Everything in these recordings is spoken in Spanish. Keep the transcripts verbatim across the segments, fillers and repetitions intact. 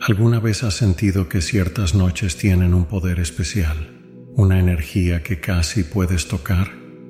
¿Alguna vez has sentido que ciertas noches tienen un poder especial, una energía que casi puedes tocar?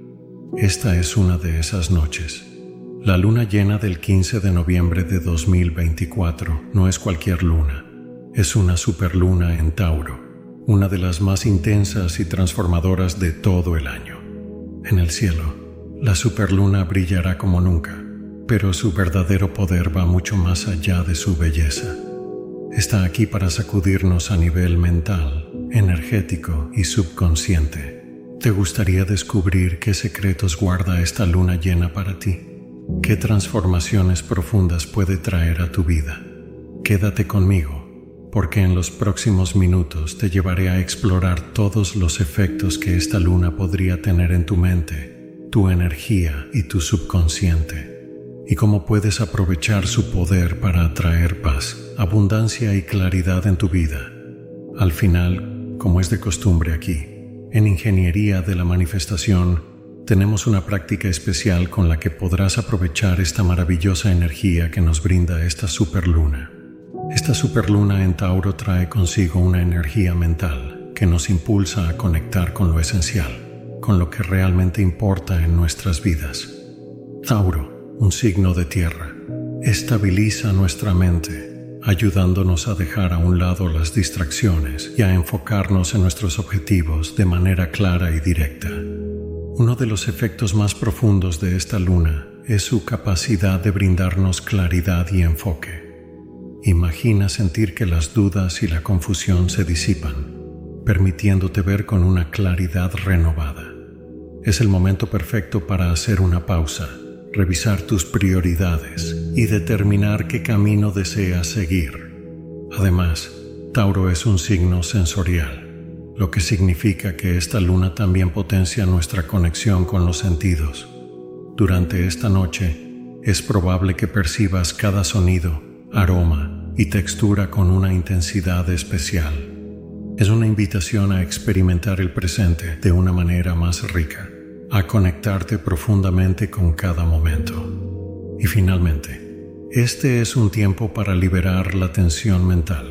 Esta es una de esas noches. La luna llena del quince de noviembre de dos mil veinticuatro no es cualquier luna, es una superluna en Tauro, una de las más intensas y transformadoras de todo el año. En el cielo, la superluna brillará como nunca, pero su verdadero poder va mucho más allá de su belleza. Está aquí para sacudirnos a nivel mental, energético y subconsciente. ¿Te gustaría descubrir qué secretos guarda esta luna llena para ti? ¿Qué transformaciones profundas puede traer a tu vida? Quédate conmigo, porque en los próximos minutos te llevaré a explorar todos los efectos que esta luna podría tener en tu mente, tu energía y tu subconsciente, y cómo puedes aprovechar su poder para atraer paz, abundancia y claridad en tu vida. Al final, como es de costumbre aquí, en Ingeniería de la Manifestación, tenemos una práctica especial con la que podrás aprovechar esta maravillosa energía que nos brinda esta superluna. Esta superluna en Tauro trae consigo una energía mental que nos impulsa a conectar con lo esencial, con lo que realmente importa en nuestras vidas. Tauro, un signo de tierra, estabiliza nuestra mente, ayudándonos a dejar a un lado las distracciones y a enfocarnos en nuestros objetivos de manera clara y directa. Uno de los efectos más profundos de esta luna es su capacidad de brindarnos claridad y enfoque. Imagina sentir que las dudas y la confusión se disipan, permitiéndote ver con una claridad renovada. Es el momento perfecto para hacer una pausa, revisar tus prioridades y determinar qué camino deseas seguir. Además, Tauro es un signo sensorial, lo que significa que esta luna también potencia nuestra conexión con los sentidos. Durante esta noche, es probable que percibas cada sonido, aroma y textura con una intensidad especial. Es una invitación a experimentar el presente de una manera más rica, a conectarte profundamente con cada momento. Y finalmente, este es un tiempo para liberar la tensión mental.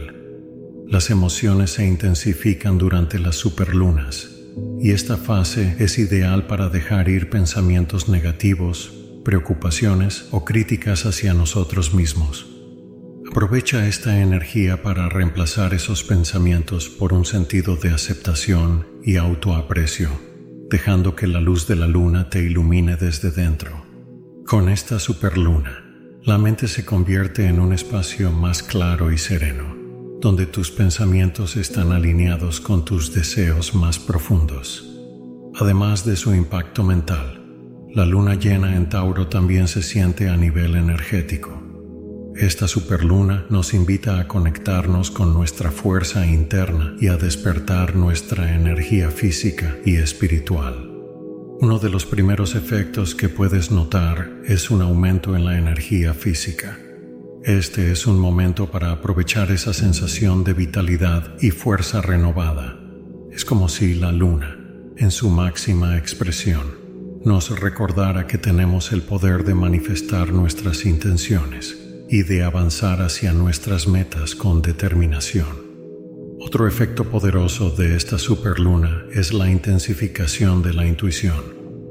Las emociones se intensifican durante las superlunas, y esta fase es ideal para dejar ir pensamientos negativos, preocupaciones o críticas hacia nosotros mismos. Aprovecha esta energía para reemplazar esos pensamientos por un sentido de aceptación y autoaprecio, dejando que la luz de la luna te ilumine desde dentro. Con esta superluna, la mente se convierte en un espacio más claro y sereno, donde tus pensamientos están alineados con tus deseos más profundos. Además de su impacto mental, la luna llena en Tauro también se siente a nivel energético. Esta superluna nos invita a conectarnos con nuestra fuerza interna y a despertar nuestra energía física y espiritual. Uno de los primeros efectos que puedes notar es un aumento en la energía física. Este es un momento para aprovechar esa sensación de vitalidad y fuerza renovada. Es como si la luna, en su máxima expresión, nos recordara que tenemos el poder de manifestar nuestras intenciones y de avanzar hacia nuestras metas con determinación. Otro efecto poderoso de esta superluna es la intensificación de la intuición.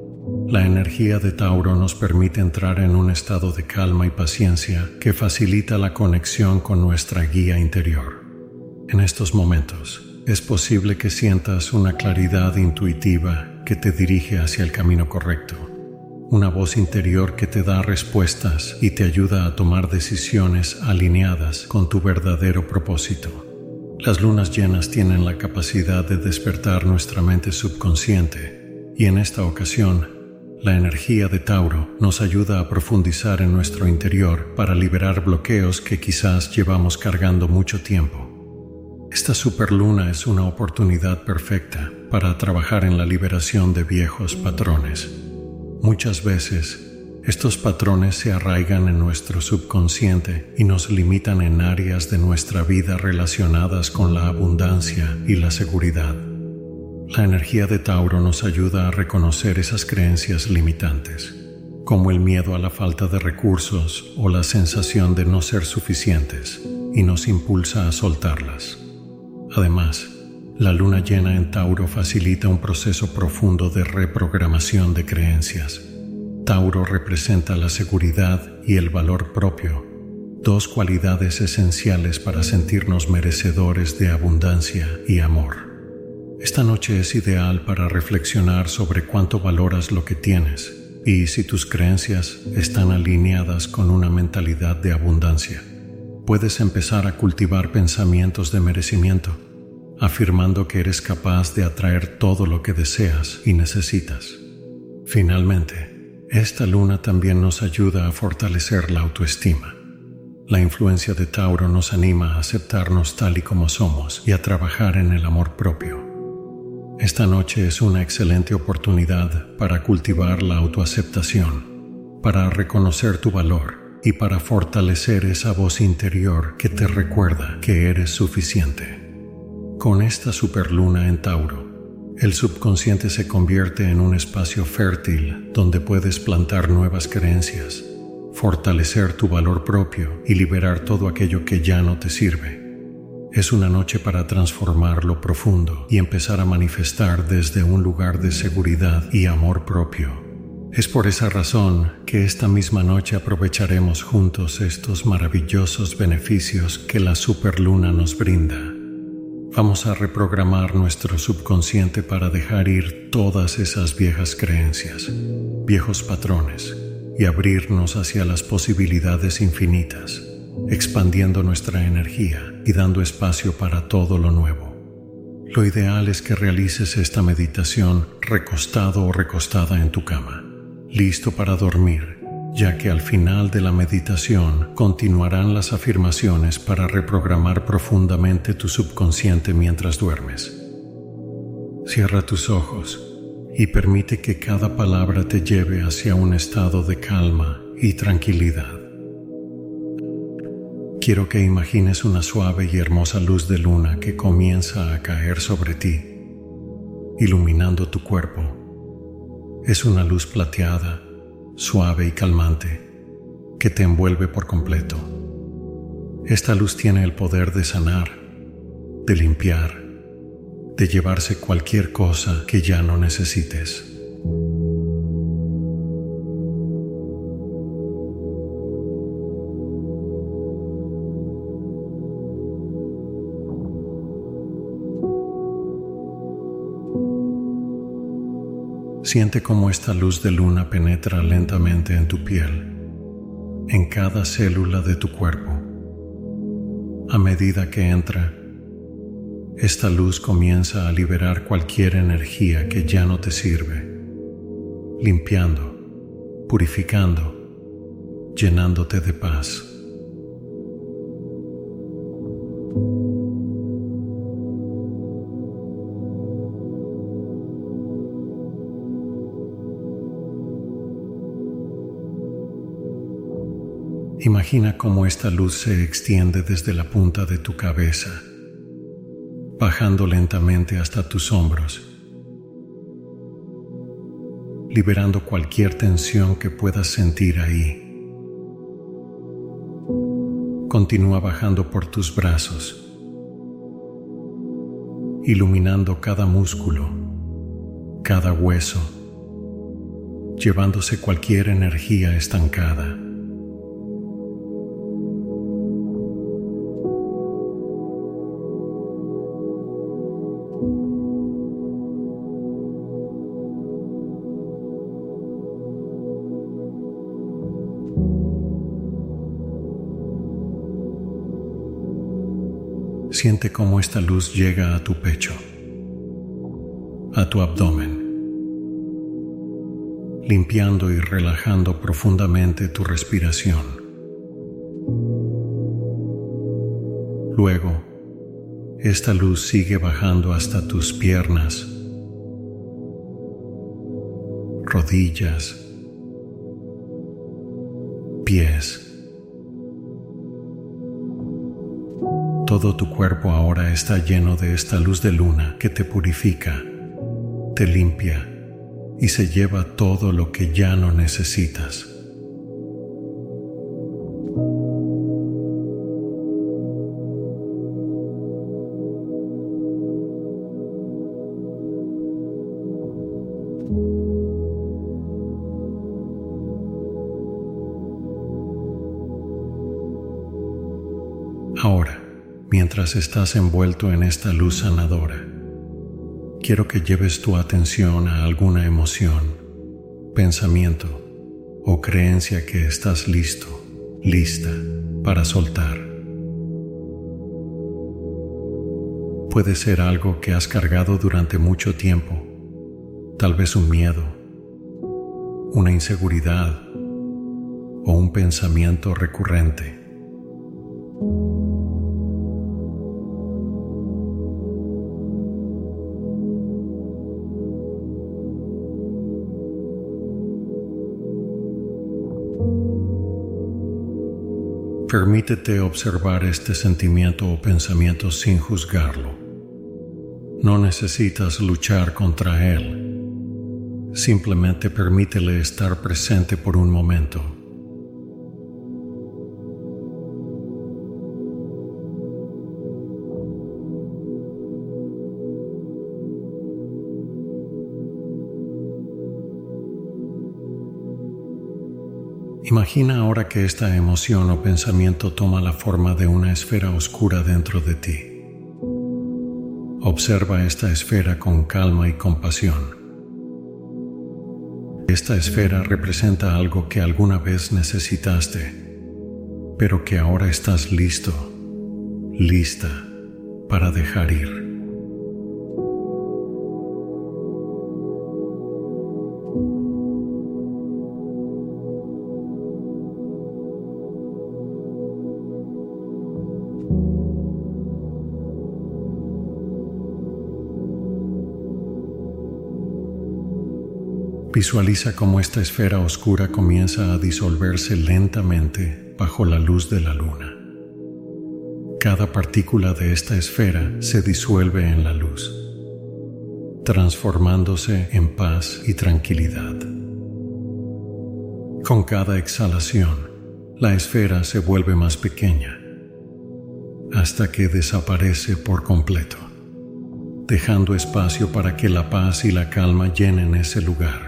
La energía de Tauro nos permite entrar en un estado de calma y paciencia que facilita la conexión con nuestra guía interior. En estos momentos, es posible que sientas una claridad intuitiva que te dirige hacia el camino correcto, una voz interior que te da respuestas y te ayuda a tomar decisiones alineadas con tu verdadero propósito. Las lunas llenas tienen la capacidad de despertar nuestra mente subconsciente, y en esta ocasión, la energía de Tauro nos ayuda a profundizar en nuestro interior para liberar bloqueos que quizás llevamos cargando mucho tiempo. Esta superluna es una oportunidad perfecta para trabajar en la liberación de viejos patrones. Muchas veces, estos patrones se arraigan en nuestro subconsciente y nos limitan en áreas de nuestra vida relacionadas con la abundancia y la seguridad. La energía de Tauro nos ayuda a reconocer esas creencias limitantes, como el miedo a la falta de recursos o la sensación de no ser suficientes, y nos impulsa a soltarlas. Además, la luna llena en Tauro facilita un proceso profundo de reprogramación de creencias. Tauro representa la seguridad y el valor propio, dos cualidades esenciales para sentirnos merecedores de abundancia y amor. Esta noche es ideal para reflexionar sobre cuánto valoras lo que tienes y si tus creencias están alineadas con una mentalidad de abundancia. Puedes empezar a cultivar pensamientos de merecimiento, afirmando que eres capaz de atraer todo lo que deseas y necesitas. Finalmente, esta luna también nos ayuda a fortalecer la autoestima. La influencia de Tauro nos anima a aceptarnos tal y como somos y a trabajar en el amor propio. Esta noche es una excelente oportunidad para cultivar la autoaceptación, para reconocer tu valor y para fortalecer esa voz interior que te recuerda que eres suficiente. Con esta superluna en Tauro, el subconsciente se convierte en un espacio fértil donde puedes plantar nuevas creencias, fortalecer tu valor propio y liberar todo aquello que ya no te sirve. Es una noche para transformar lo profundo y empezar a manifestar desde un lugar de seguridad y amor propio. Es por esa razón que esta misma noche aprovecharemos juntos estos maravillosos beneficios que la superluna nos brinda. Vamos a reprogramar nuestro subconsciente para dejar ir todas esas viejas creencias, viejos patrones, y abrirnos hacia las posibilidades infinitas, expandiendo nuestra energía y dando espacio para todo lo nuevo. Lo ideal es que realices esta meditación recostado o recostada en tu cama, listo para dormir, ya que al final de la meditación continuarán las afirmaciones para reprogramar profundamente tu subconsciente mientras duermes. Cierra tus ojos y permite que cada palabra te lleve hacia un estado de calma y tranquilidad. Quiero que imagines una suave y hermosa luz de luna que comienza a caer sobre ti, iluminando tu cuerpo. Es una luz plateada, suave y calmante, que te envuelve por completo. Esta luz tiene el poder de sanar, de limpiar, de llevarse cualquier cosa que ya no necesites. Siente cómo esta luz de luna penetra lentamente en tu piel, en cada célula de tu cuerpo. A medida que entra, esta luz comienza a liberar cualquier energía que ya no te sirve, limpiando, purificando, llenándote de paz. Imagina cómo esta luz se extiende desde la punta de tu cabeza, bajando lentamente hasta tus hombros, liberando cualquier tensión que puedas sentir ahí. Continúa bajando por tus brazos, iluminando cada músculo, cada hueso, llevándose cualquier energía estancada. Siente cómo esta luz llega a tu pecho, a tu abdomen, limpiando y relajando profundamente tu respiración. Luego, esta luz sigue bajando hasta tus piernas, rodillas, pies. Todo tu cuerpo ahora está lleno de esta luz de luna que te purifica, te limpia y se lleva todo lo que ya no necesitas. Ahora, mientras estás envuelto en esta luz sanadora, quiero que lleves tu atención a alguna emoción, pensamiento o creencia que estás listo, lista para soltar. Puede ser algo que has cargado durante mucho tiempo, tal vez un miedo, una inseguridad o un pensamiento recurrente. Permítete observar este sentimiento o pensamiento sin juzgarlo. No necesitas luchar contra él. Simplemente permítele estar presente por un momento. Imagina ahora que esta emoción o pensamiento toma la forma de una esfera oscura dentro de ti. Observa esta esfera con calma y compasión. Esta esfera representa algo que alguna vez necesitaste, pero que ahora estás listo, lista para dejar ir. Visualiza cómo esta esfera oscura comienza a disolverse lentamente bajo la luz de la luna. Cada partícula de esta esfera se disuelve en la luz, transformándose en paz y tranquilidad. Con cada exhalación, la esfera se vuelve más pequeña, hasta que desaparece por completo, dejando espacio para que la paz y la calma llenen ese lugar.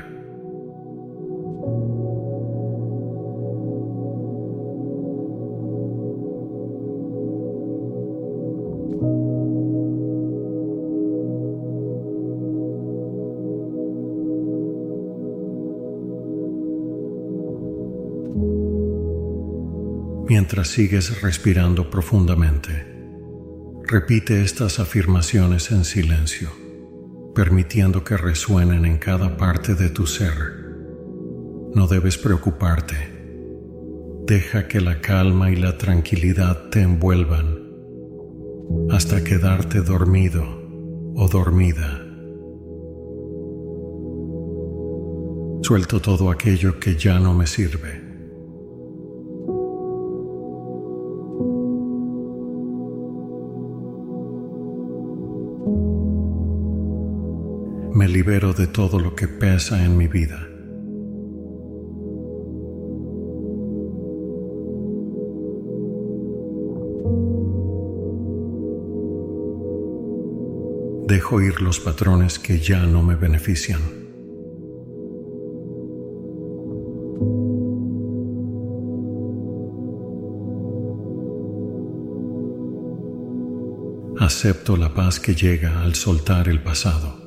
Mientras sigues respirando profundamente, repite estas afirmaciones en silencio, permitiendo que resuenen en cada parte de tu ser. No debes preocuparte. Deja que la calma y la tranquilidad te envuelvan hasta quedarte dormido o dormida. Suelto todo aquello que ya no me sirve. Me libero de todo lo que pesa en mi vida. Dejo ir los patrones que ya no me benefician. Acepto la paz que llega al soltar el pasado.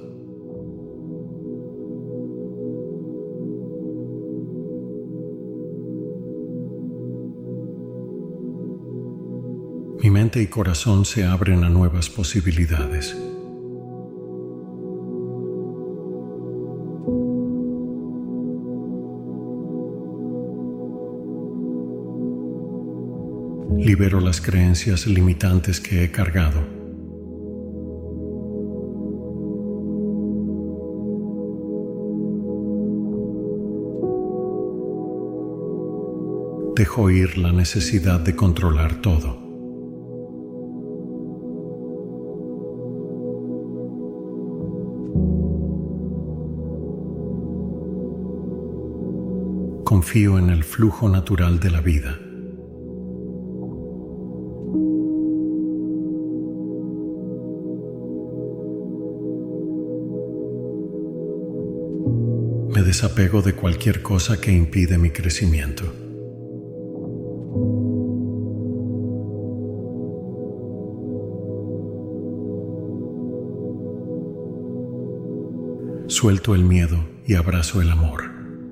Mi mente y corazón se abren a nuevas posibilidades. Libero las creencias limitantes que he cargado. Dejo ir la necesidad de controlar todo. Confío en el flujo natural de la vida. Me desapego de cualquier cosa que impide mi crecimiento. Suelto el miedo y abrazo el amor.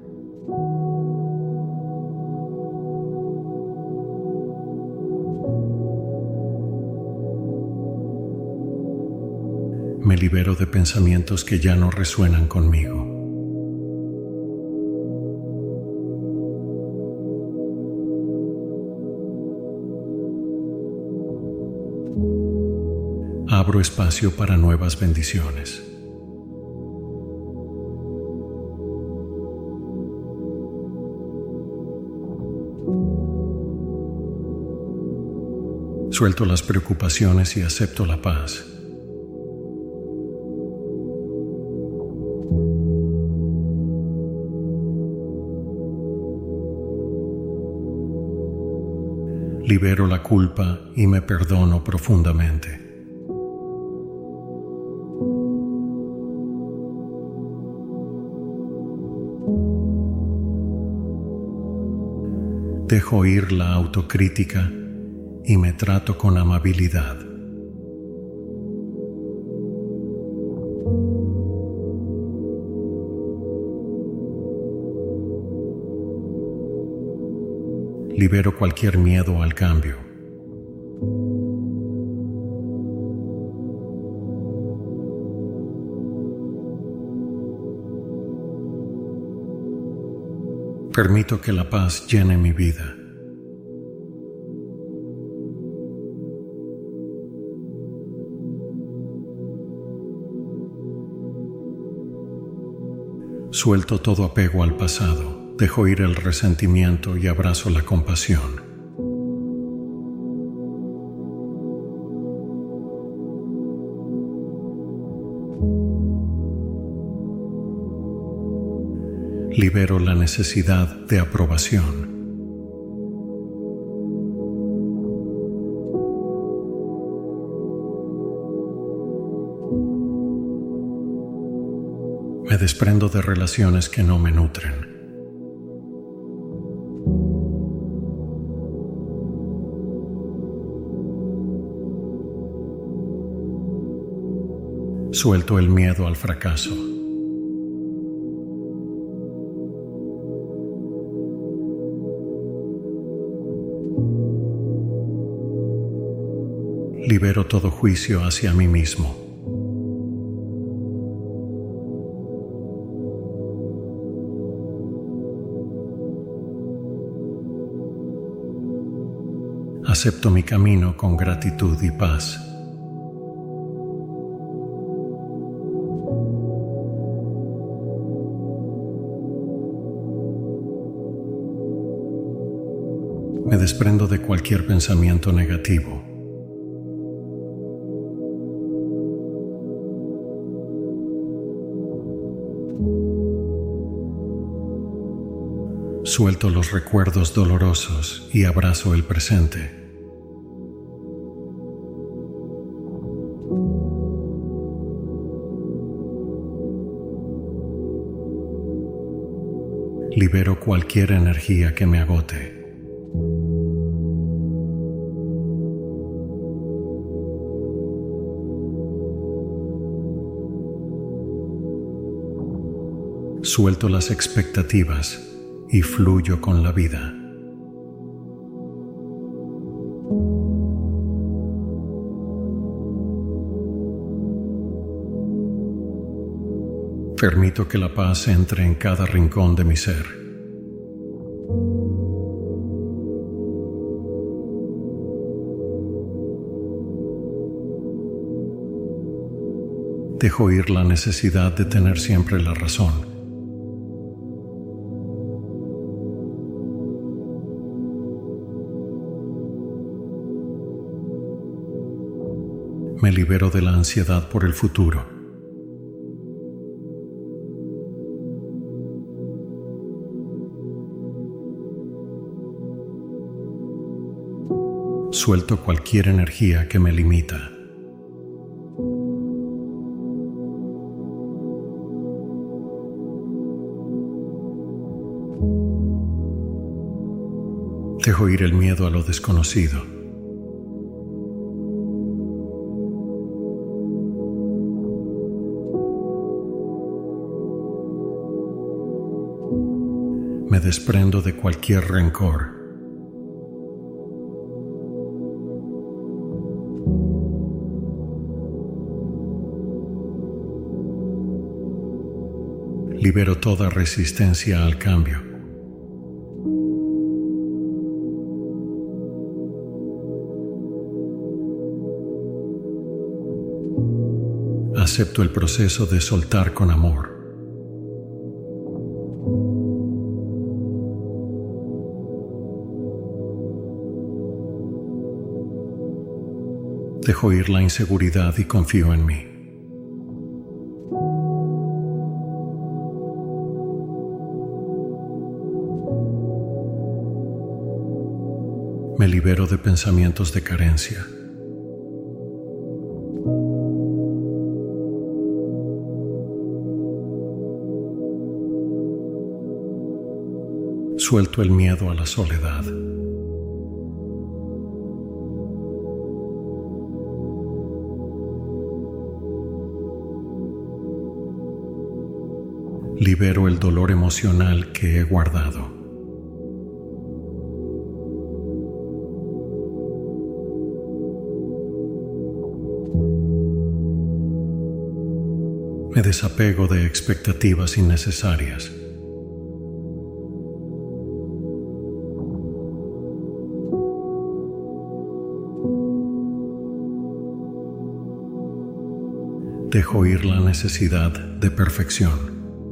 Me libero de pensamientos que ya no resuenan conmigo. Abro espacio para nuevas bendiciones. Suelto las preocupaciones y acepto la paz. Libero la culpa y me perdono profundamente. Dejo ir la autocrítica y me trato con amabilidad. Libero cualquier miedo al cambio. Permito que la paz llene mi vida. Suelto todo apego al pasado. Dejo ir el resentimiento y abrazo la compasión. Libero la necesidad de aprobación. Me desprendo de relaciones que no me nutren. Suelto el miedo al fracaso. Libero todo juicio hacia mí mismo. Acepto mi camino con gratitud y paz. Me desprendo de cualquier pensamiento negativo. Suelto los recuerdos dolorosos y abrazo el presente. Libero cualquier energía que me agote. Suelto las expectativas y fluyo con la vida. Permito que la paz entre en cada rincón de mi ser. Dejo ir la necesidad de tener siempre la razón. Me libero de la ansiedad por el futuro. Suelto cualquier energía que me limita. Dejo ir el miedo a lo desconocido. Me desprendo de cualquier rencor. Libero toda resistencia al cambio. Acepto el proceso de soltar con amor. Dejo ir la inseguridad y confío en mí. Me libero de pensamientos de carencia. Suelto el miedo a la soledad. Libero el dolor emocional que he guardado. Me desapego de expectativas innecesarias. Dejo ir la necesidad de perfección.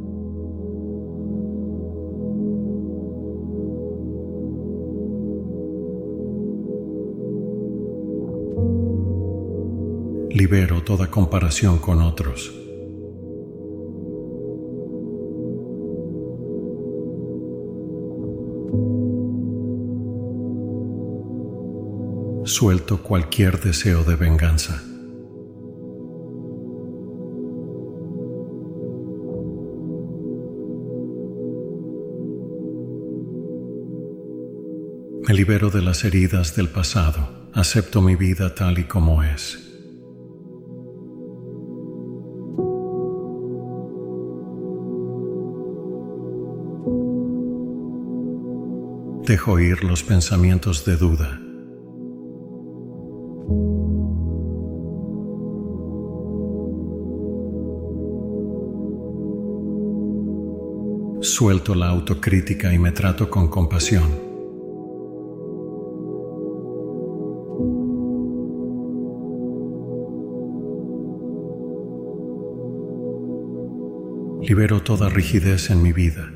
Libero toda comparación con otros. Suelto cualquier deseo de venganza. Me libero de las heridas del pasado. Acepto mi vida tal y como es. Dejo ir los pensamientos de duda. Suelto la autocrítica y me trato con compasión. Libero toda rigidez en mi vida.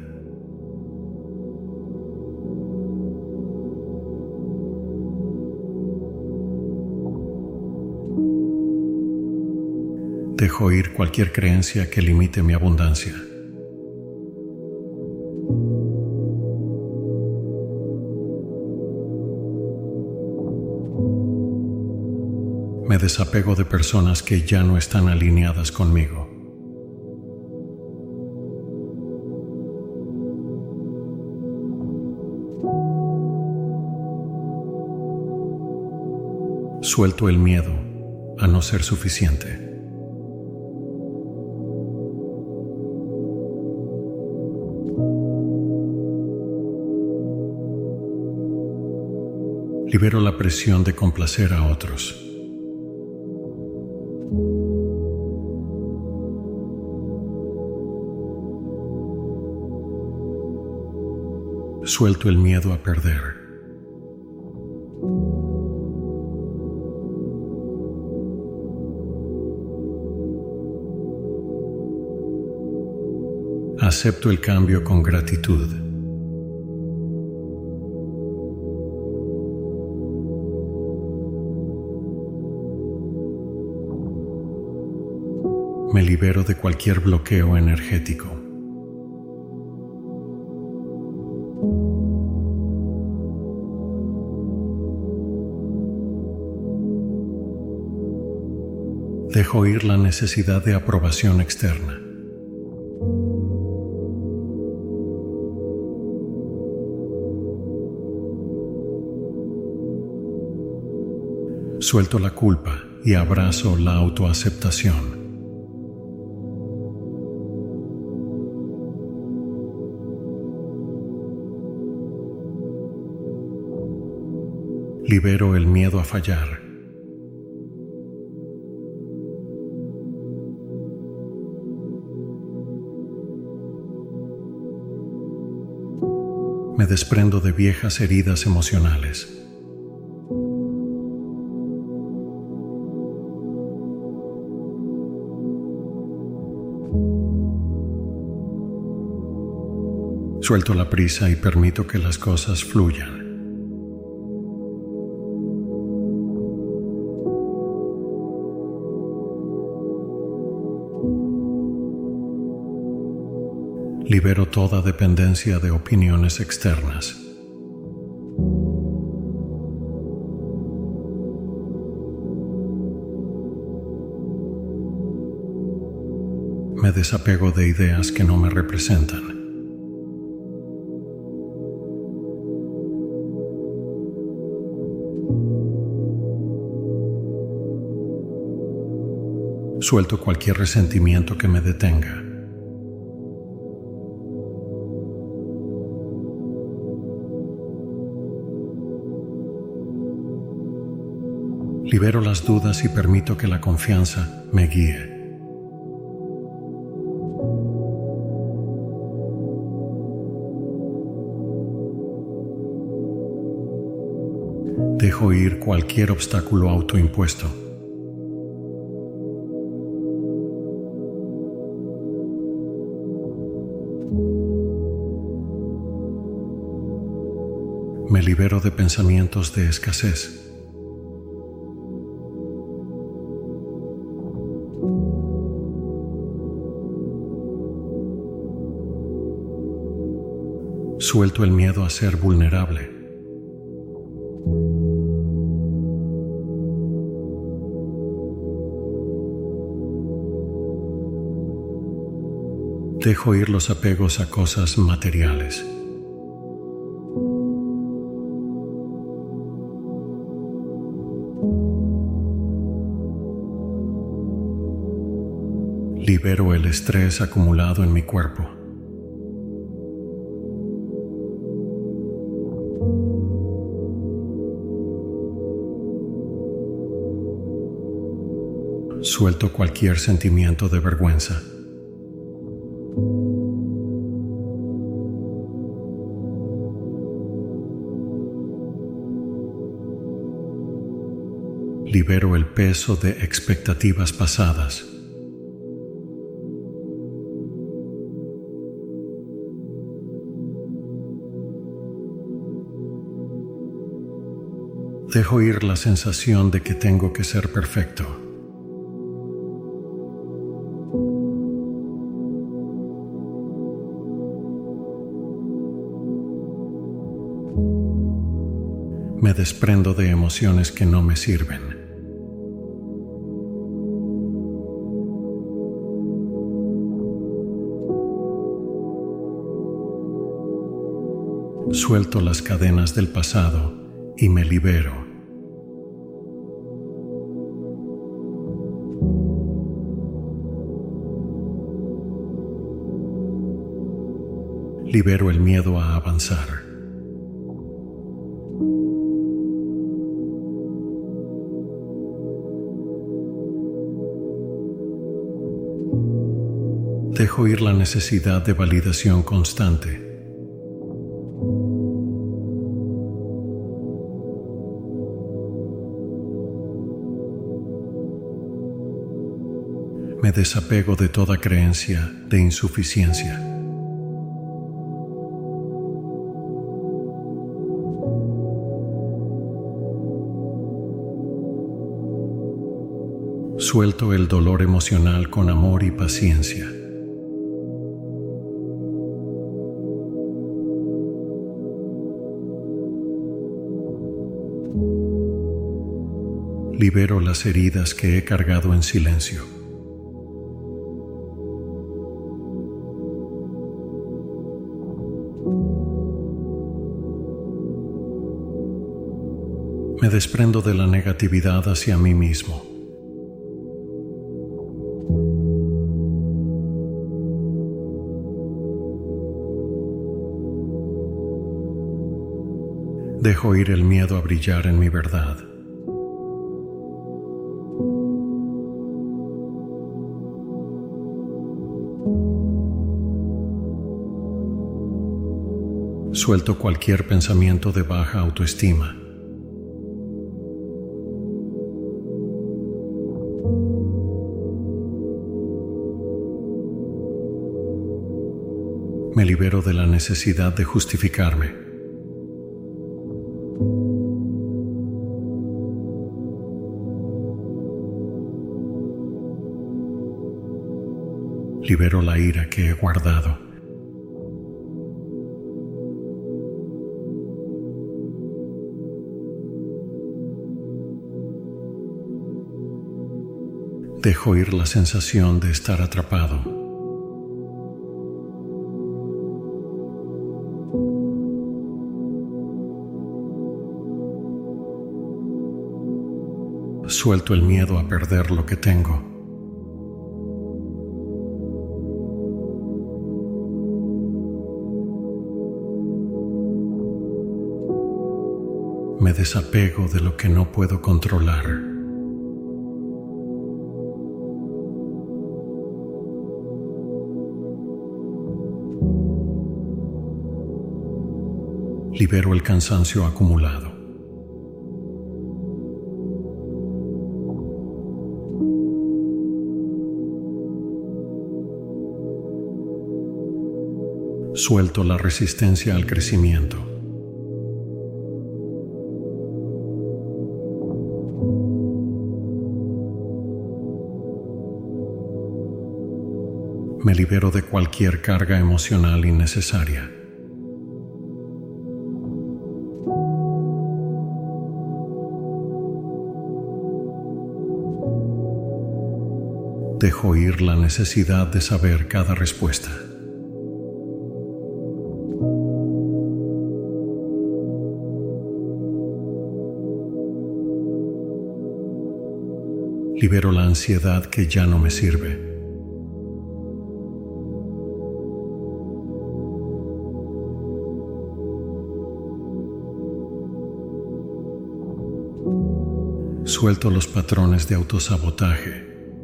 Dejo ir cualquier creencia que limite mi abundancia. Me desapego de personas que ya no están alineadas conmigo. Suelto el miedo a no ser suficiente. Libero la presión de complacer a otros. Suelto el miedo a perder. Acepto el cambio con gratitud. Me libero de cualquier bloqueo energético. Dejo ir la necesidad de aprobación externa. Suelto la culpa y abrazo la autoaceptación. Libero el miedo a fallar. Me desprendo de viejas heridas emocionales. Suelto la prisa y permito que las cosas fluyan. Libero toda dependencia de opiniones externas. Me desapego de ideas que no me representan. Suelto cualquier resentimiento que me detenga. Libero las dudas y permito que la confianza me guíe. Dejo ir cualquier obstáculo autoimpuesto. Me libero de pensamientos de escasez. Suelto el miedo a ser vulnerable. Dejo ir los apegos a cosas materiales. Libero el estrés acumulado en mi cuerpo. Suelto cualquier sentimiento de vergüenza. Libero el peso de expectativas pasadas. Dejo ir la sensación de que tengo que ser perfecto. Me desprendo de emociones que no me sirven. Suelto las cadenas del pasado y me libero. Libero el miedo a avanzar. Dejo ir la necesidad de validación constante. Me desapego de toda creencia de insuficiencia. Suelto el dolor emocional con amor y paciencia. Libero las heridas que he cargado en silencio. Me desprendo de la negatividad hacia mí mismo. Dejo ir el miedo a brillar en mi verdad. Suelto cualquier pensamiento de baja autoestima. Me libero de la necesidad de justificarme. Libero la ira que he guardado. Dejo ir la sensación de estar atrapado. Suelto el miedo a perder lo que tengo. Me desapego de lo que no puedo controlar. Libero el cansancio acumulado. Suelto la resistencia al crecimiento. Me libero de cualquier carga emocional innecesaria. Dejo ir la necesidad de saber cada respuesta. Libero la ansiedad que ya no me sirve. Suelto los patrones de autosabotaje.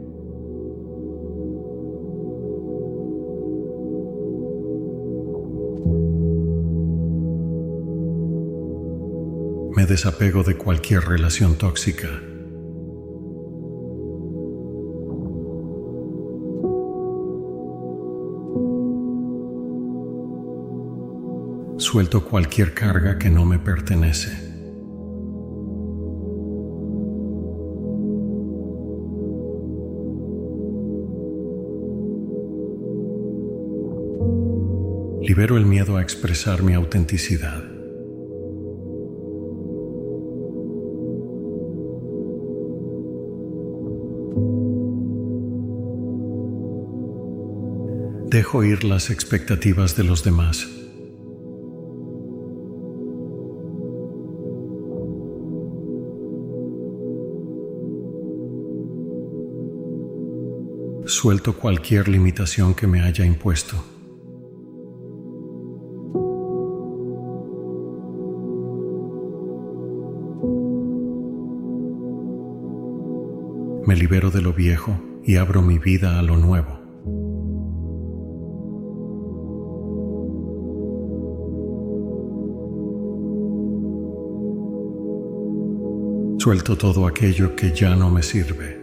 Me desapego de cualquier relación tóxica. Suelto cualquier carga que no me pertenece. Libero el miedo a expresar mi autenticidad. Dejo ir las expectativas de los demás. Suelto cualquier limitación que me haya impuesto. Me libero de lo viejo y abro mi vida a lo nuevo. Suelto todo aquello que ya no me sirve.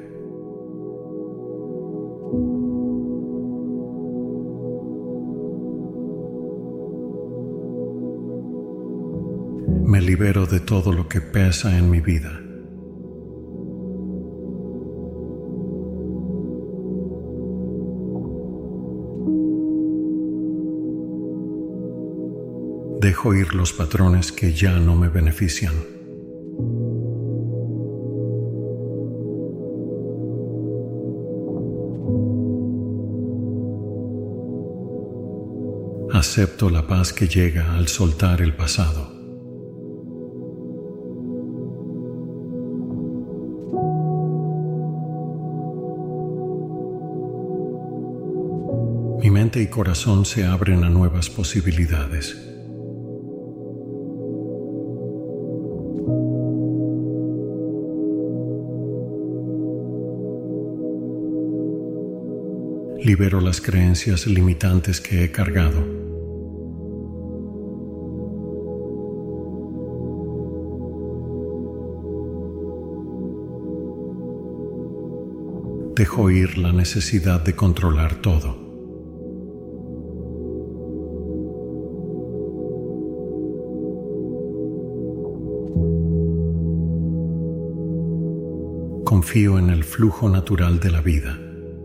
Me libero de todo lo que pesa en mi vida. Dejo ir los patrones que ya no me benefician. Acepto la paz que llega al soltar el pasado. Mi mente y corazón se abren a nuevas posibilidades. Libero las creencias limitantes que he cargado. Dejo ir la necesidad de controlar todo. Confío en el flujo natural de la vida.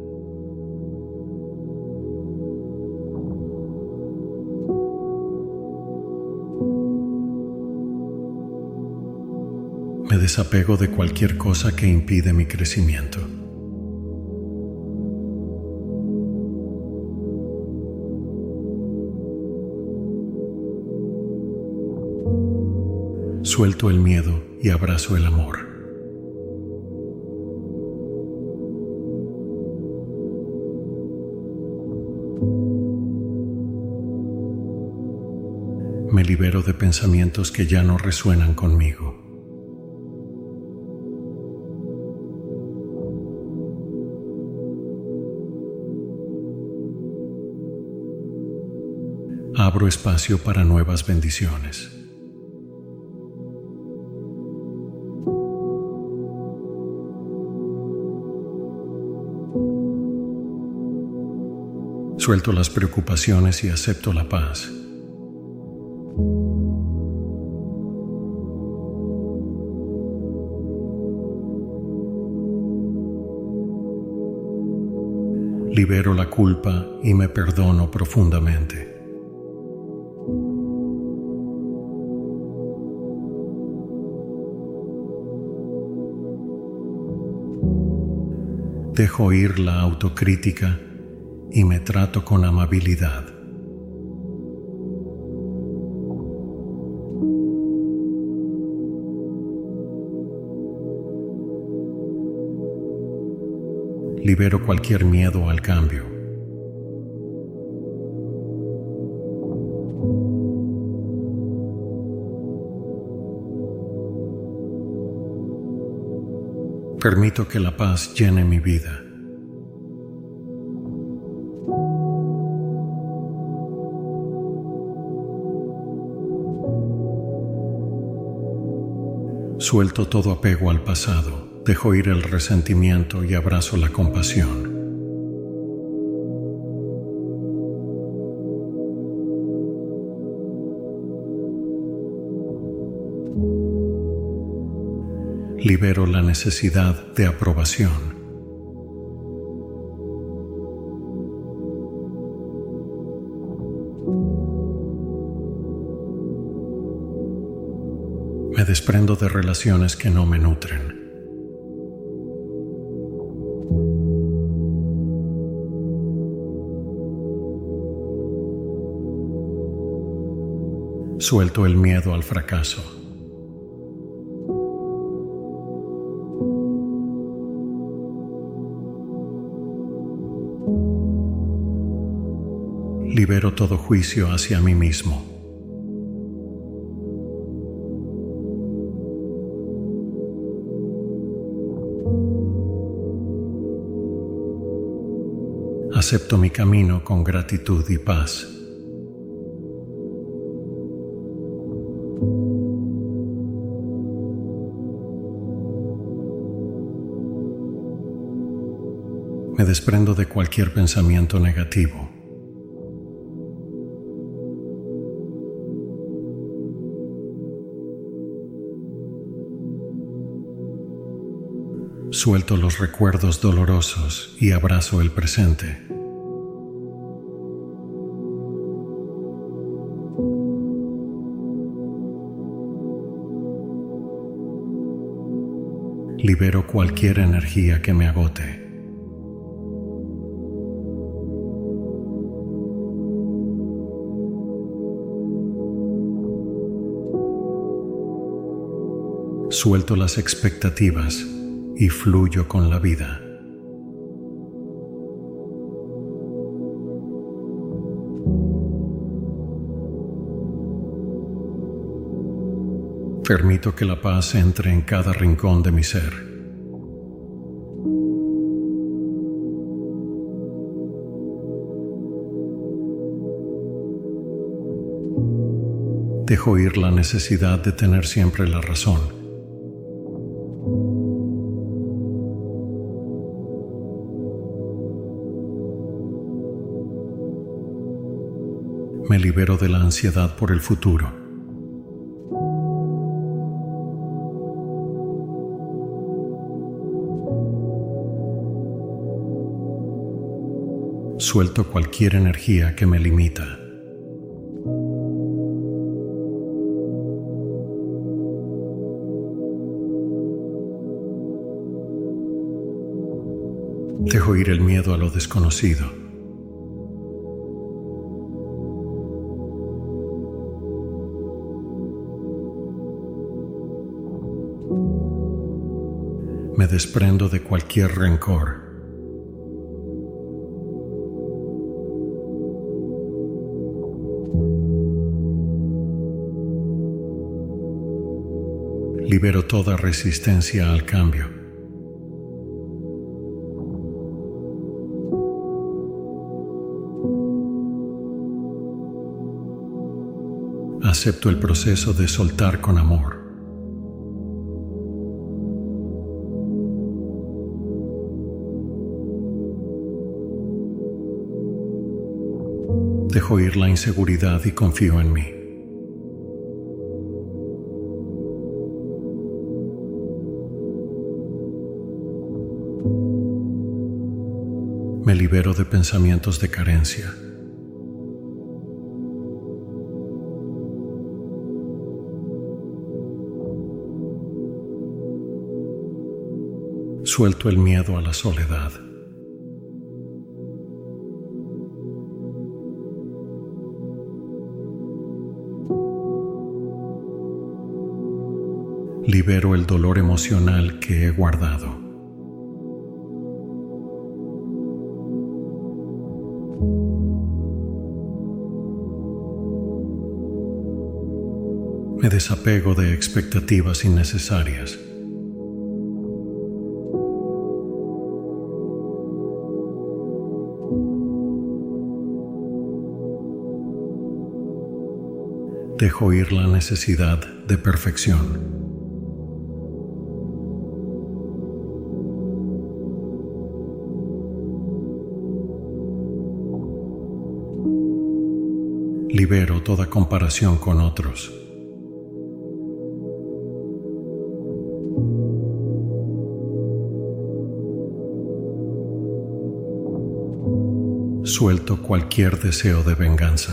Me desapego de cualquier cosa que impide mi crecimiento. Suelto el miedo y abrazo el amor. Me libero de pensamientos que ya no resuenan conmigo. Abro espacio para nuevas bendiciones. Suelto las preocupaciones y acepto la paz. Libero la culpa y me perdono profundamente. Dejo ir la autocrítica y me trato con amabilidad. Libero cualquier miedo al cambio. Permito que la paz llene mi vida. Suelto todo apego al pasado. Dejo ir el resentimiento y abrazo la compasión. Libero la necesidad de aprobación. Me desprendo de relaciones que no me nutren. Suelto el miedo al fracaso. Libero todo juicio hacia mí mismo. Acepto mi camino con gratitud y paz. Me desprendo de cualquier pensamiento negativo. Suelto los recuerdos dolorosos y abrazo el presente. Libero cualquier energía que me agote. Suelto las expectativas y fluyo con la vida. Permito que la paz entre en cada rincón de mi ser. Dejo ir la necesidad de tener siempre la razón. Me libero de la ansiedad por el futuro. Suelto cualquier energía que me limita. Dejo ir el miedo a lo desconocido. Me desprendo de cualquier rencor. Libero toda resistencia al cambio. Acepto el proceso de soltar con amor. Dejo ir la inseguridad y confío en mí. Me libero de pensamientos de carencia. Suelto el miedo a la soledad. Libero el dolor emocional que he guardado. Me desapego de expectativas innecesarias. Dejo ir la necesidad de perfección. Libero toda comparación con otros. Suelto cualquier deseo de venganza.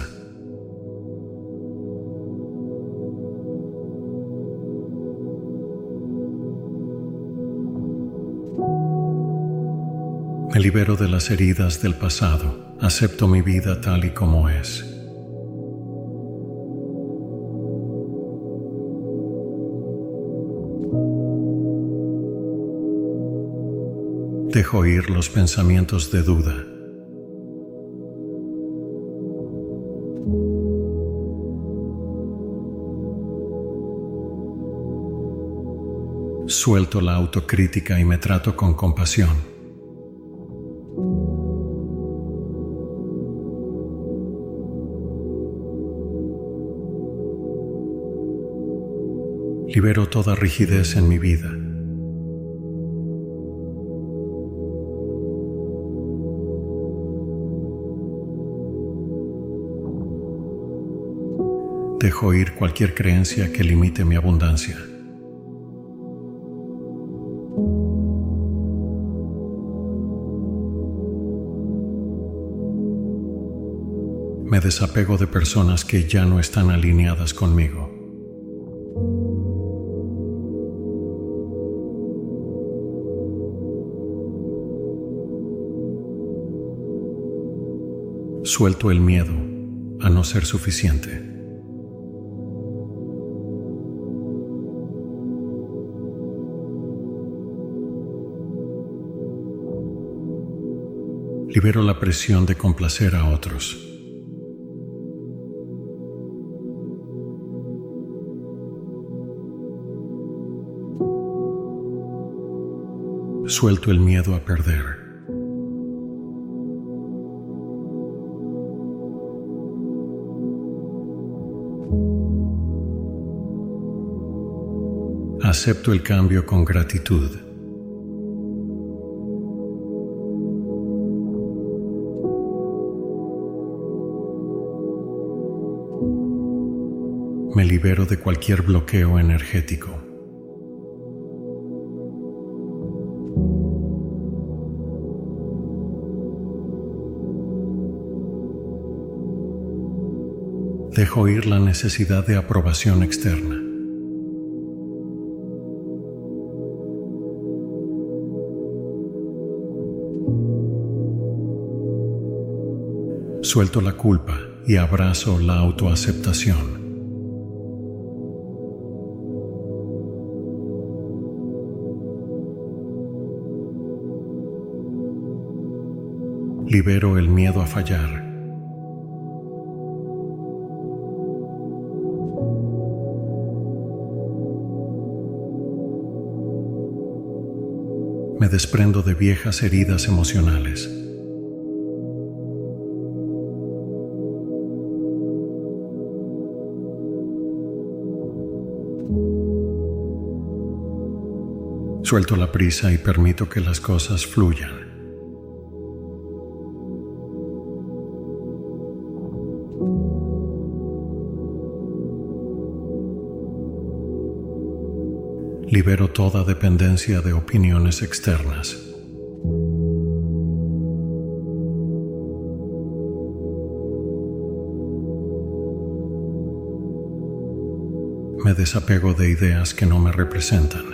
Me libero de las heridas del pasado. Acepto mi vida tal y como es. Dejo ir los pensamientos de duda. Suelto la autocrítica y me trato con compasión. Libero toda rigidez en mi vida. Dejo ir cualquier creencia que limite mi abundancia. Me desapego de personas que ya no están alineadas conmigo. Suelto el miedo a no ser suficiente. Libero la presión de complacer a otros. Suelto el miedo a perder. Acepto el cambio con gratitud. Me libero de cualquier bloqueo energético. Dejo ir la necesidad de aprobación externa. Suelto la culpa y abrazo la autoaceptación. Libero el miedo a fallar. Me desprendo de viejas heridas emocionales. Suelto la prisa y permito que las cosas fluyan. Libero toda dependencia de opiniones externas. Me desapego de ideas que no me representan.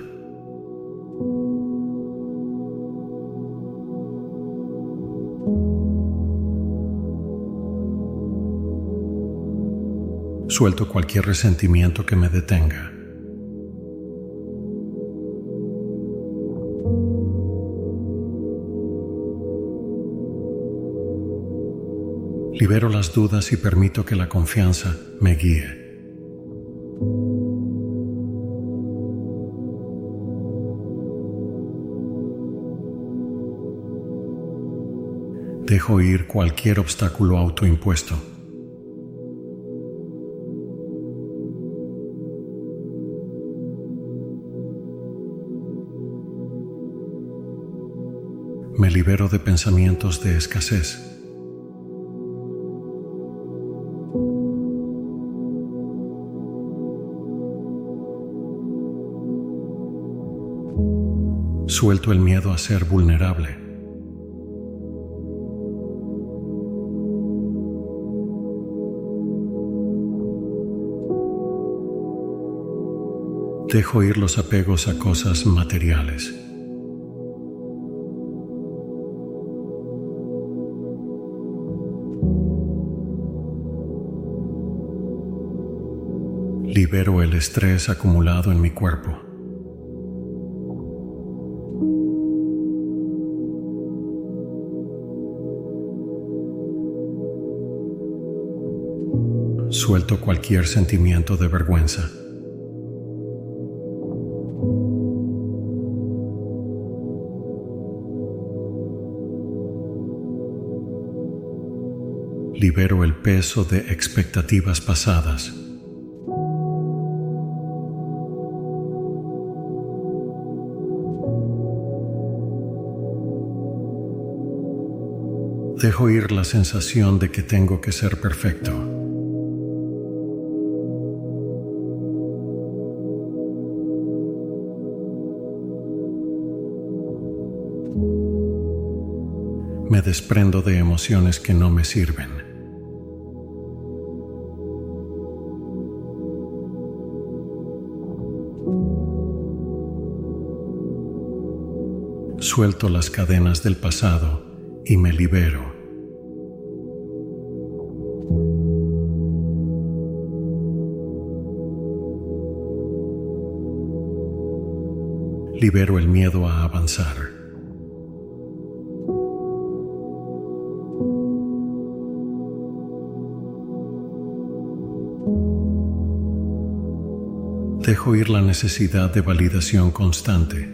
Suelto cualquier resentimiento que me detenga. Libero las dudas y permito que la confianza me guíe. Dejo ir cualquier obstáculo autoimpuesto. Me libero de pensamientos de escasez. Suelto el miedo a ser vulnerable. Dejo ir los apegos a cosas materiales. Libero el estrés acumulado en mi cuerpo. Suelto cualquier sentimiento de vergüenza. Libero el peso de expectativas pasadas. Dejo ir la sensación de que tengo que ser perfecto. Me desprendo de emociones que no me sirven. Suelto las cadenas del pasado y me libero. Libero el miedo a avanzar. Dejo ir la necesidad de validación constante.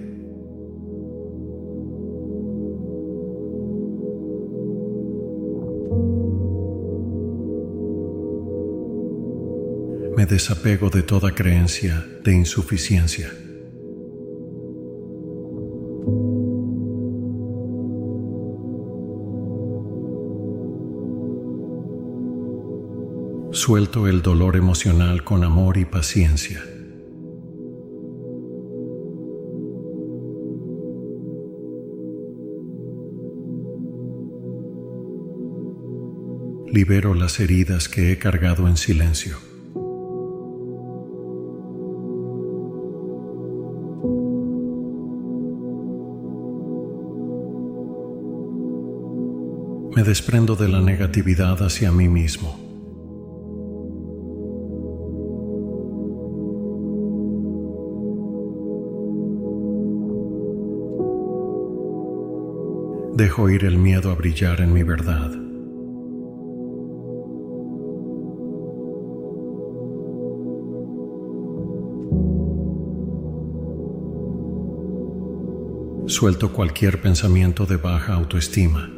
Me desapego de toda creencia de insuficiencia. Suelto el dolor emocional con amor y paciencia. Libero las heridas que he cargado en silencio. Me desprendo de la negatividad hacia mí mismo. Dejo ir el miedo a brillar en mi verdad. Suelto cualquier pensamiento de baja autoestima.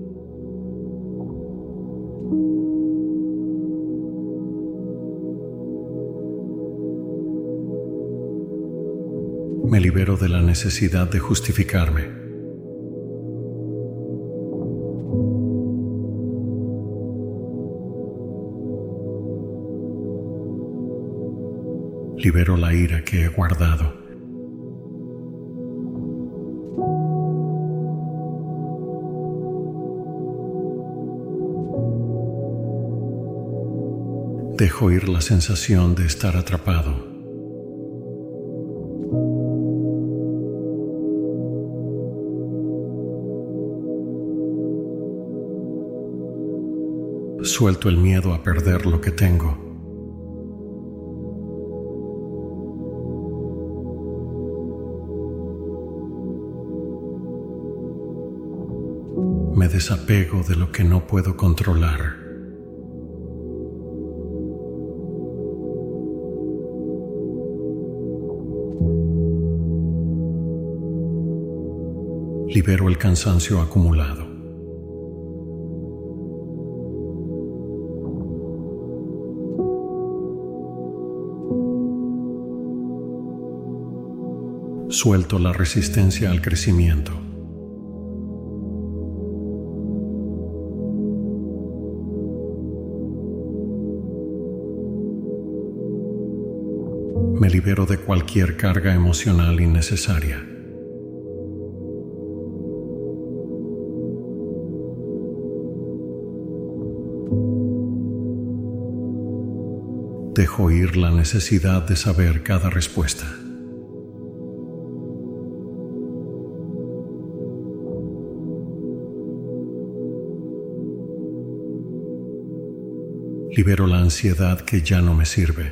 Me libero de la necesidad de justificarme. Libero la ira que he guardado. Dejo ir la sensación de estar atrapado. Suelto el miedo a perder lo que tengo. Me desapego de lo que no puedo controlar. Libero el cansancio acumulado. Suelto la resistencia al crecimiento. Me libero de cualquier carga emocional innecesaria. Dejo ir la necesidad de saber cada respuesta. Libero la ansiedad que ya no me sirve.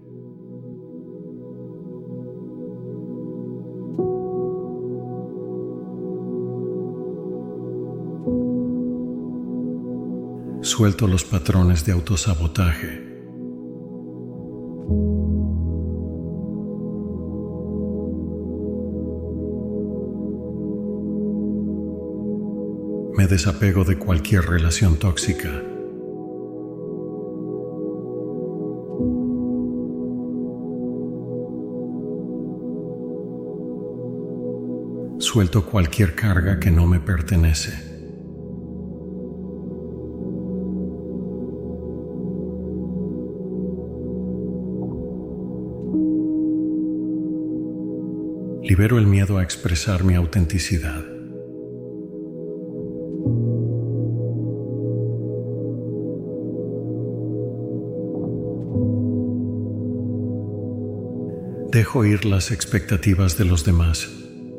Suelto los patrones de autosabotaje. Me desapego de cualquier relación tóxica. Suelto cualquier carga que no me pertenece. Libero el miedo a expresar mi autenticidad. Dejo ir las expectativas de los demás.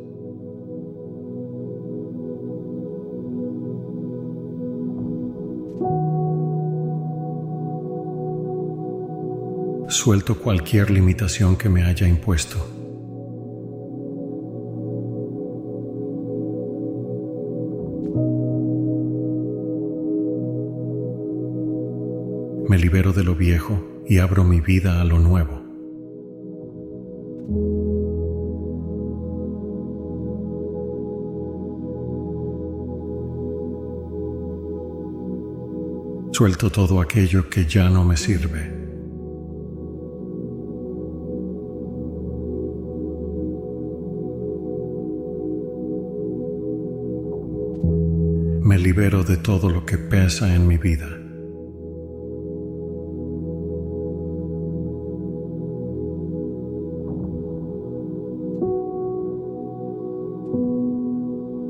Suelto cualquier limitación que me haya impuesto. Me libero de lo viejo y abro mi vida a lo nuevo. Suelto todo aquello que ya no me sirve. Me libero de todo lo que pesa en mi vida.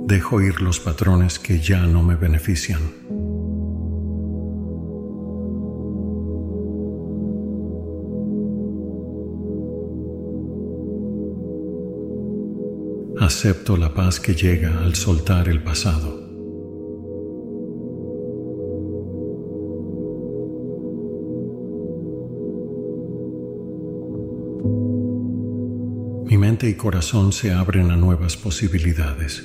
Dejo ir los patrones que ya no me benefician. Acepto la paz que llega al soltar el pasado. Mi mente y corazón se abren a nuevas posibilidades.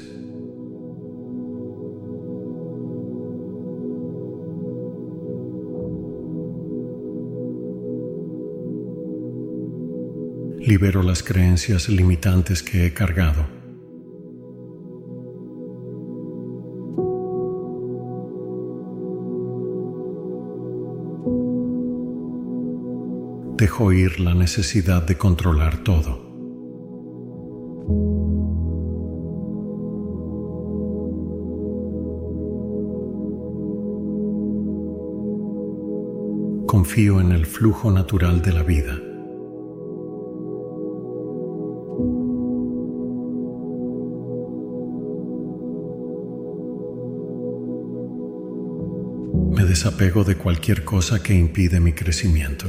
Libero las creencias limitantes que he cargado. Dejo ir la necesidad de controlar todo. Confío en el flujo natural de la vida. Me desapego de cualquier cosa que impide mi crecimiento.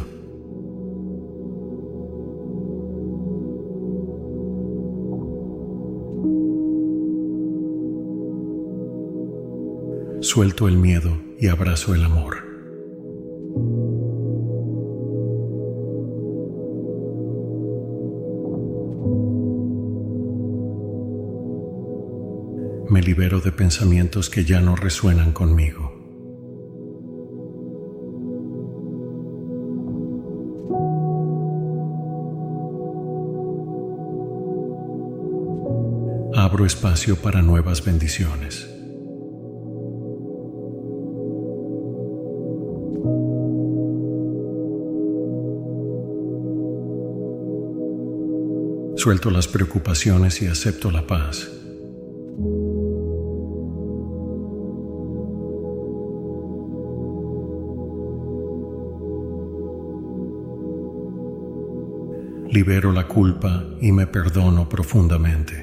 Suelto el miedo y abrazo el amor. Me libero de pensamientos que ya no resuenan conmigo. Abro espacio para nuevas bendiciones. Suelto las preocupaciones y acepto la paz. Libero la culpa y me perdono profundamente.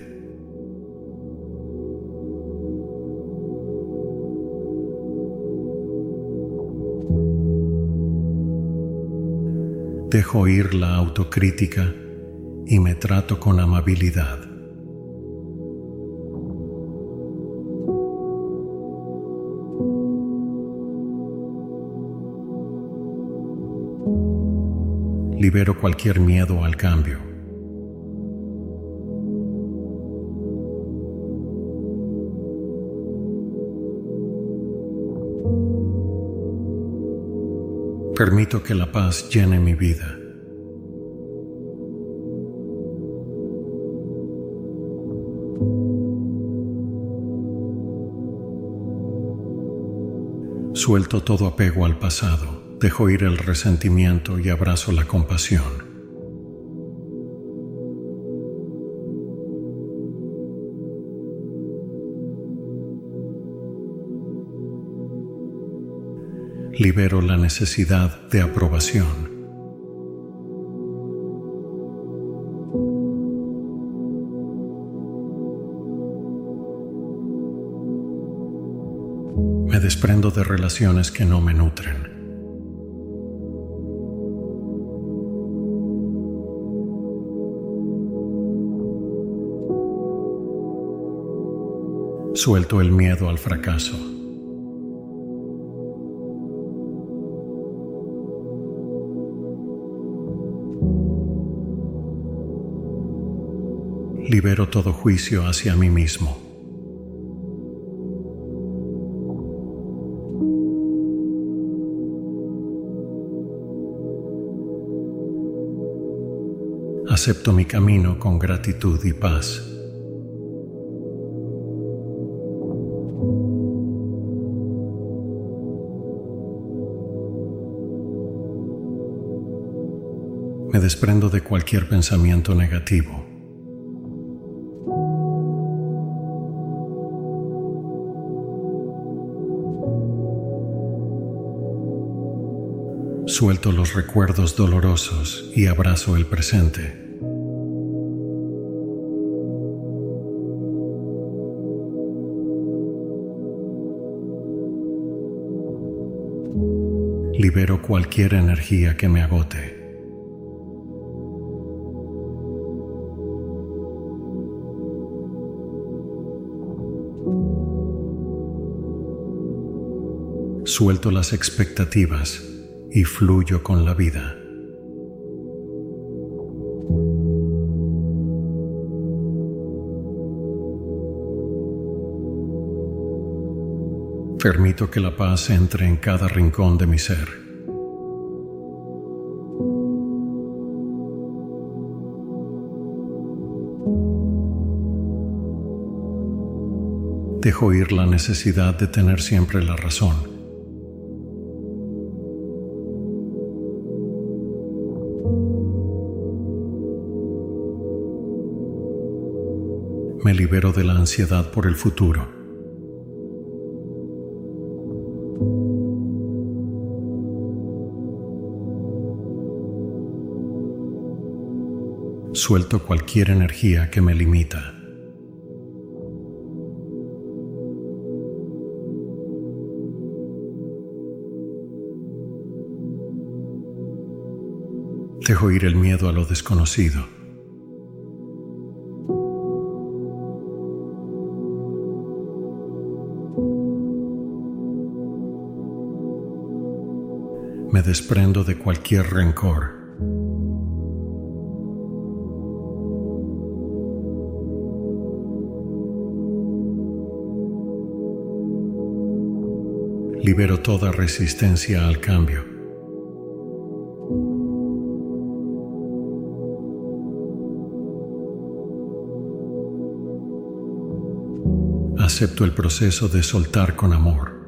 Dejo ir la autocrítica y me trato con amabilidad. Libero cualquier miedo al cambio. Permito que la paz llene mi vida. Suelto todo apego al pasado, dejo ir el resentimiento y abrazo la compasión. Libero la necesidad de aprobación. Me desprendo de relaciones que no me nutren. Suelto el miedo al fracaso. Libero todo juicio hacia mí mismo. Acepto mi camino con gratitud y paz. Me desprendo de cualquier pensamiento negativo. Suelto los recuerdos dolorosos y abrazo el presente. Libero cualquier energía que me agote. Suelto las expectativas y fluyo con la vida. Permito que la paz entre en cada rincón de mi ser. Dejo ir la necesidad de tener siempre la razón. Me libero de la ansiedad por el futuro. Suelto cualquier energía que me limita. Dejo ir el miedo a lo desconocido. Me desprendo de cualquier rencor. Libero toda resistencia al cambio. Acepto el proceso de soltar con amor.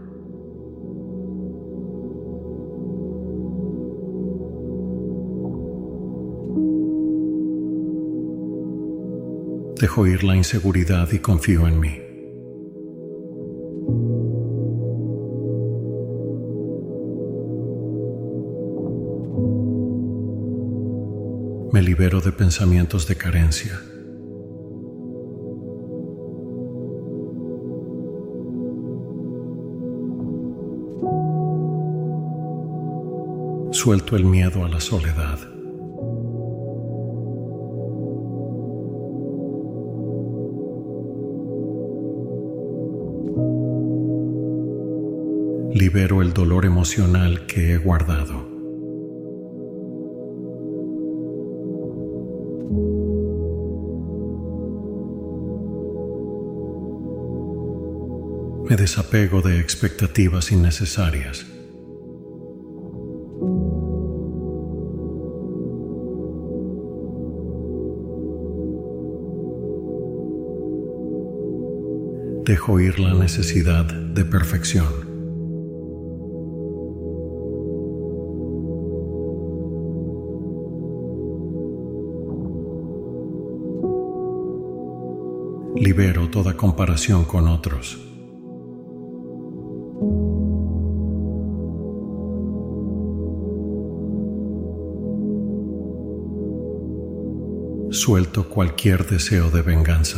Dejo ir la inseguridad y confío en mí. Me libero de pensamientos de carencia. Suelto el miedo a la soledad. Libero el dolor emocional que he guardado. Me desapego de expectativas innecesarias. Dejo ir la necesidad de perfección. Libero toda comparación con otros. Suelto cualquier deseo de venganza.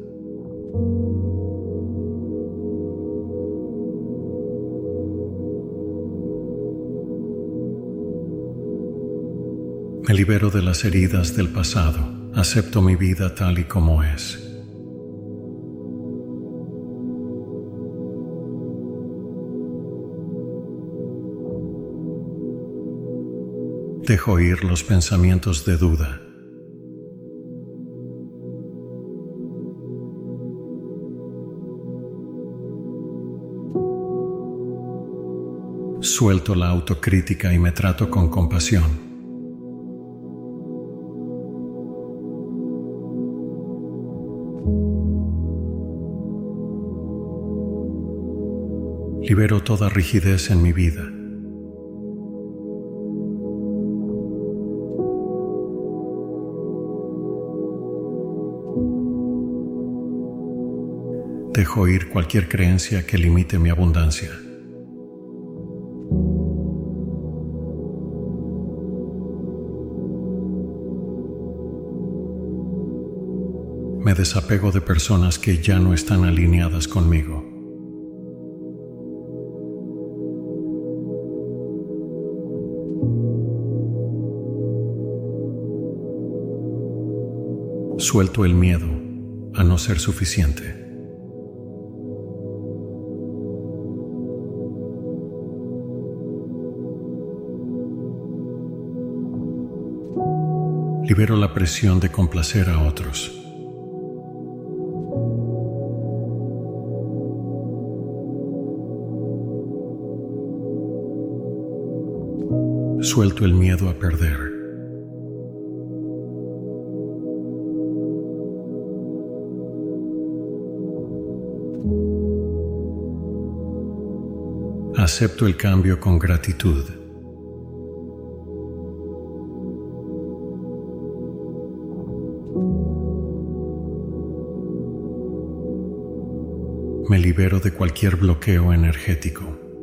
Me libero de las heridas del pasado. Acepto mi vida tal y como es. Dejo ir los pensamientos de duda. Suelto la autocrítica y me trato con compasión. Libero toda rigidez en mi vida. Dejo ir cualquier creencia que limite mi abundancia. Me desapego de personas que ya no están alineadas conmigo. Suelto el miedo a no ser suficiente. Libero la presión de complacer a otros. Suelto el miedo a perder. Acepto el cambio con gratitud. Me libero de cualquier bloqueo energético.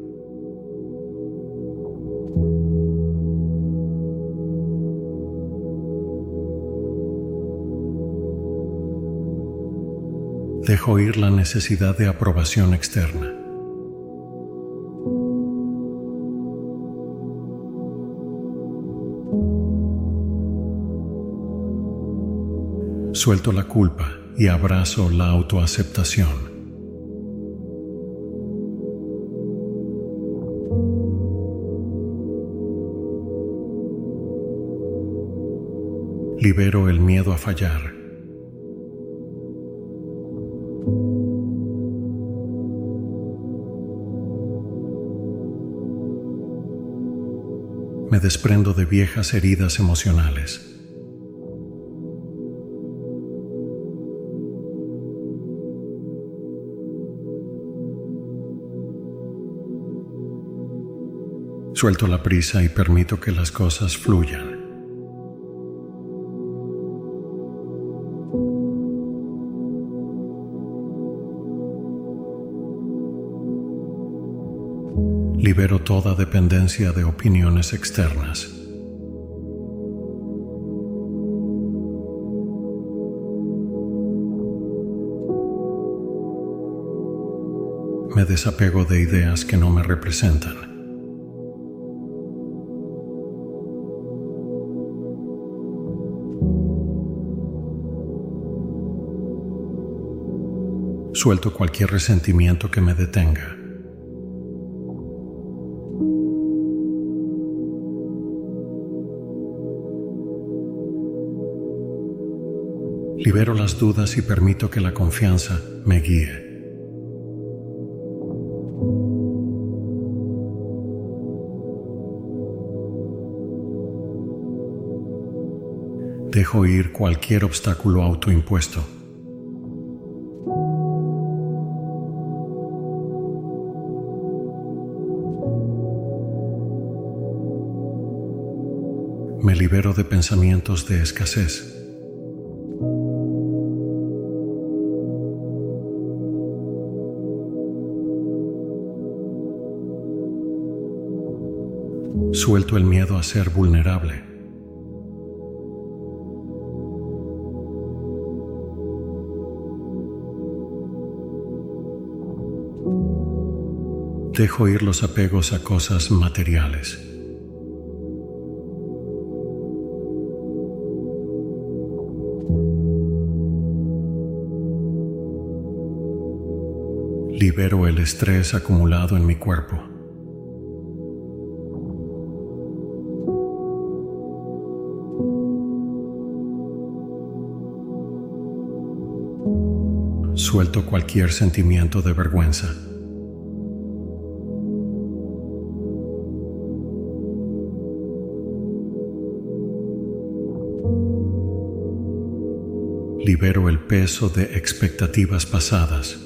Dejo ir la necesidad de aprobación externa. Suelto la culpa y abrazo la autoaceptación. Libero el miedo a fallar. Me desprendo de viejas heridas emocionales. Suelto la prisa y permito que las cosas fluyan. Libero toda dependencia de opiniones externas. Me desapego de ideas que no me representan. Suelto cualquier resentimiento que me detenga. Libero las dudas y permito que la confianza me guíe. Dejo ir cualquier obstáculo autoimpuesto. Me libero de pensamientos de escasez. Suelto el miedo a ser vulnerable. Dejo ir los apegos a cosas materiales. Libero el estrés acumulado en mi cuerpo. Suelto cualquier sentimiento de vergüenza. Libero el peso de expectativas pasadas.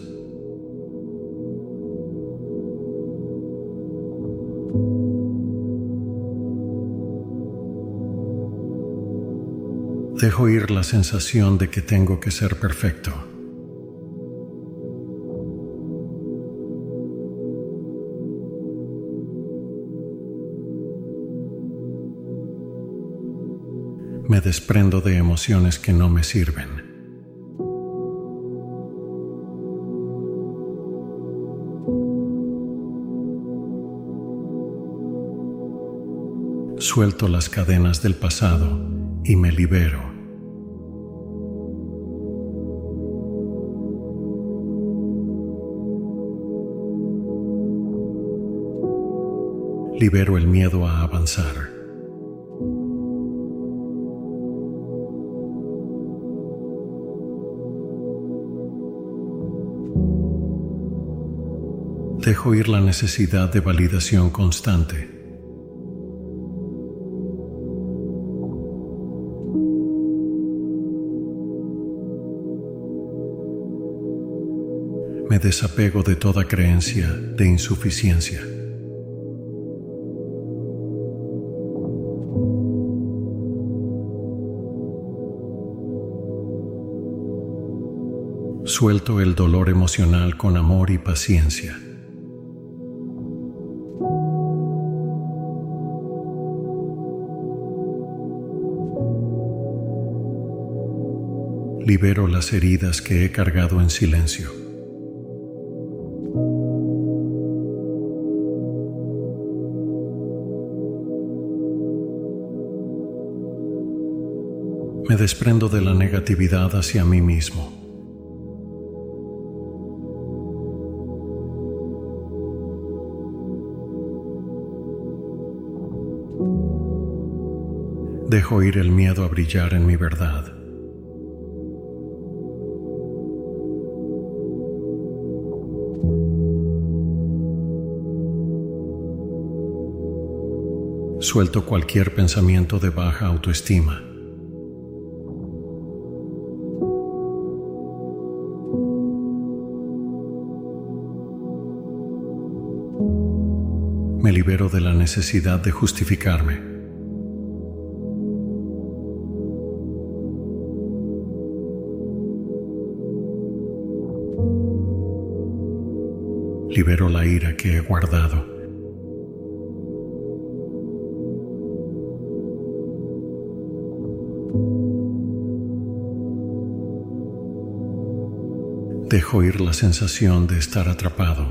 Dejo ir la sensación de que tengo que ser perfecto. Me desprendo de emociones que no me sirven. Suelto las cadenas del pasado y me libero. Libero el miedo a avanzar. Dejo ir la necesidad de validación constante. Me desapego de toda creencia de insuficiencia. Suelto el dolor emocional con amor y paciencia. Libero las heridas que he cargado en silencio. Me desprendo de la negatividad hacia mí mismo. Dejo ir el miedo a brillar en mi verdad. Suelto cualquier pensamiento de baja autoestima. Me libero de la necesidad de justificarme. Libero la ira que he guardado. Dejo ir la sensación de estar atrapado.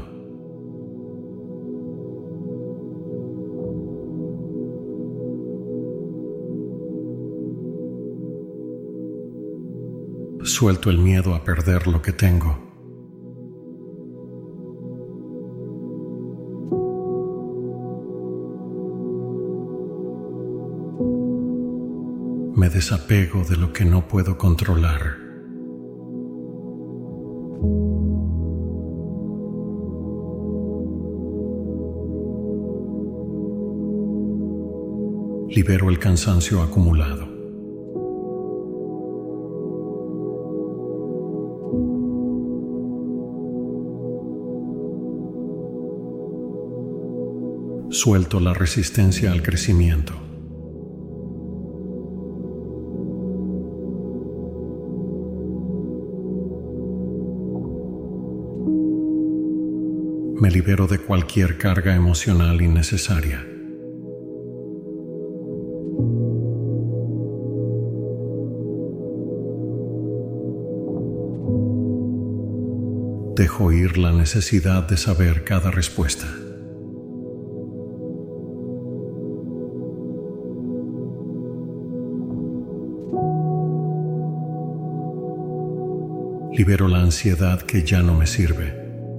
Suelto el miedo a perder lo que tengo. Me desapego de lo que no puedo controlar. Libero el cansancio acumulado. Suelto la resistencia al crecimiento. Me libero de cualquier carga emocional innecesaria. Dejo ir la necesidad de saber cada respuesta. Libero la ansiedad que ya no me sirve.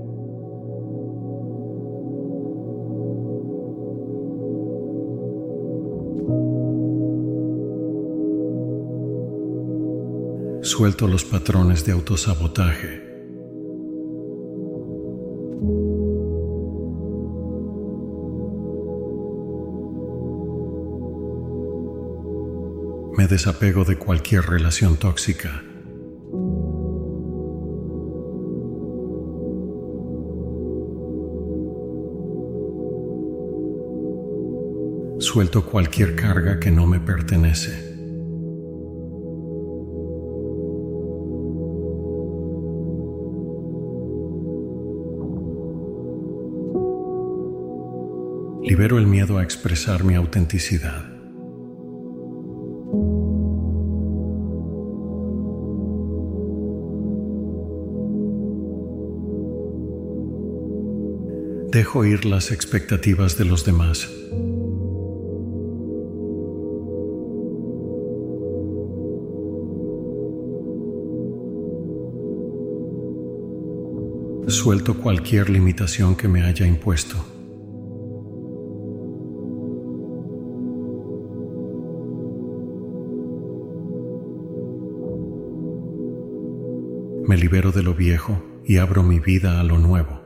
Suelto los patrones de autosabotaje. Me desapego de cualquier relación tóxica. Suelto cualquier carga que no me pertenece. Libero el miedo a expresar mi autenticidad. Dejo ir las expectativas de los demás. Suelto cualquier limitación que me haya impuesto. Me libero de lo viejo y abro mi vida a lo nuevo.